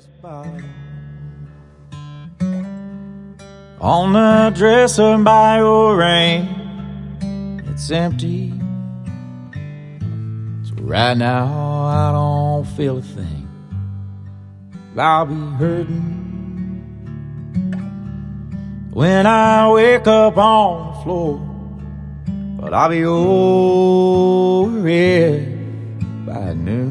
On the dresser by your rain, it's empty. So right now I don't feel a thing. I'll be hurting when I wake up on the floor, but I'll be over it by noon.